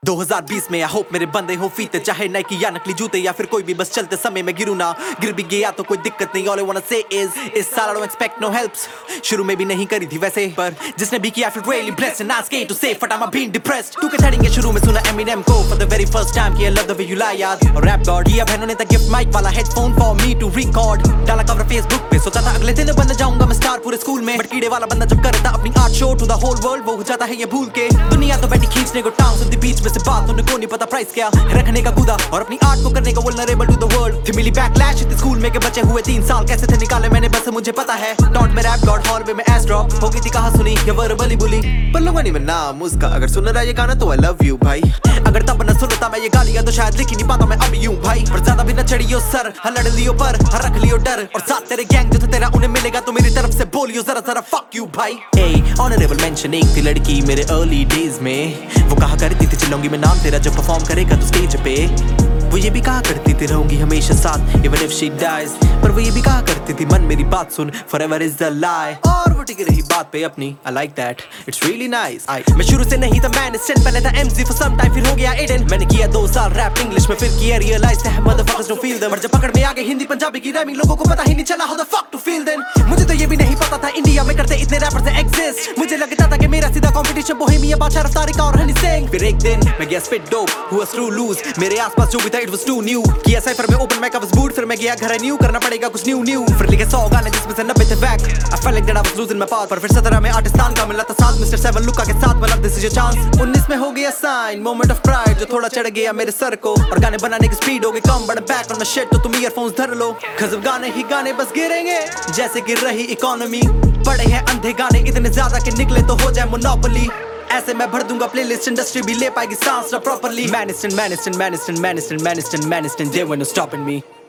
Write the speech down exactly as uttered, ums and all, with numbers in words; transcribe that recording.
दो हज़ार बीस में आई होप मेरे बंदे हो फीते, चाहे नाइकी या नकली जूते या फिर कोई भी, बस चलते समय में गिरूँ ना। गिर भी गया तो कोई दिक्कत नहीं, all I wanna say is इस साल I don't expect no helps। शुरू में भी नहीं करी थी वैसे, पर जिसने भी किया I feel really blessed and I came to say but I'm being depressed। टू के छड़ेंगे शुरू में सुना Eminem को for the very first time कि I love the way you lie याद, और rap god किया बहनों ने गिफ्ट माइक वाला headphone for me to record। डाला कवर फेसबुक पे, सोचा था अगले दिन बन जाऊंगा मैं स्टार पूरे स्कूल में, बट कीड़े वाला बंदा जब करता अपनी art show to the whole world, वो हो जाता है ये भूल के। दुनिया तो बैठी खींचने को टांग सुनती बीच में से बात, उनको नहीं पता प्राइस क्या रखने का खुदा और अपनी आर्ट को करने का वल्नरेबल टू द वर्ल्ड। थी मिली बैकलैश इतने स्कूल में के बचे हुए तीन साल कैसे थे निकाले मैंने, बस मुझे पता है। डॉट में रैप गॉड हॉल में एस ड्रॉप हो गई थी, कहा सुनी ये वर्बली बुली, पर लोगों ने मेरा नाम उसका। अगर सुन रहा ये गाना तो आई लव यू भाई, अगर तब न सुनता मैं ये गालियां तो शायद लिख ही नहीं पाता मैं अभी यूं भाई। पर ज्यादा भी न चढ़ियो सर, लड़ लियो पर रख लियो डर, और साथ तेरे गैंग जो तेरा उन्हें मिलेगा तो मेरी तरफ से बोलियो जरा जरा फक यू भाई। ए ऑनरेबल मेंशन, एक थी लड़की मेरे अर्ली डेज में, वो कहा करती थी चिल्लाऊंगी मैं नाम तेरा जब परफॉर्म करेगा तो स्टेज पे। वो ये भी कहा करती थी रहूंगी हमेशा साथ even if she dies, पर वो ये भी कहा करती थी मन मेरी बात सुन forever is the lie। और वो टिकी रही बात पे अपनी, I like that, it's really nice। I, मैं शुरू से नहीं था मैन स्टैंड, पहले था एमजी for some time फिर हो गया एडन। मैंने किया दो साल रैप इंग्लिश में, फिर किया रियलाइज है motherfuckers don't feel them, और जब पकड़ में आ गए हिंदी पंजाबी की रैमिंग लोगों को पता ही नहीं चला how the fuck to feel then। मुझे तो ये भी नहीं पता था इंडिया में करते इतने रैपर्स एग्जिस्ट, मुझे लगता था कि मेरा सीधा कंपटीशन बोहेमिया बादशाह रफ्तारी का और हनी सिंह। फिर एक दिन मैं गया spit dope who was true lose, मेरे आसपास जो भी था it was too new। किया साइफर में open mic, I was bored, फिर मैं गया घर न्यू करना पड़ेगा कुछ न्यू न्यू। फिर लिखे सौ गाने जिसमें से नब्बे थे back, I felt like that I was losing my path, पर फिर सत्रह में आर्टिस्तान का मिला था साथ मिस्टर सेवन लुका के साथ, मतलब दिस इज योर चांस। उन्नीस में हो गया साइन मोमेंट ऑफ प्राइड जो थोड़ा चढ़ गया मेरे सर को, और गाने बनाने की स्पीड हो गई कम, but back on the shit तो तुम ईयरफोन्स धर लो, खजब गाने ही गाने बस गिरेंगे जैसे गिर रही इकोनॉमी। बड़े हैं अंधे गाने इतने ज्यादा कि निकले तो हो जाए मोनोपोली, ऐसे मैं भर दूंगा प्लेलिस्ट, इंडस्ट्री भी ले पाएगी सांस ना प्रॉपर्ली। मैनिस्टन मैनिस्टन मैनिस्टन मैनिस्टन मैनिस्टन मैनिस्टन, they were no stopping me।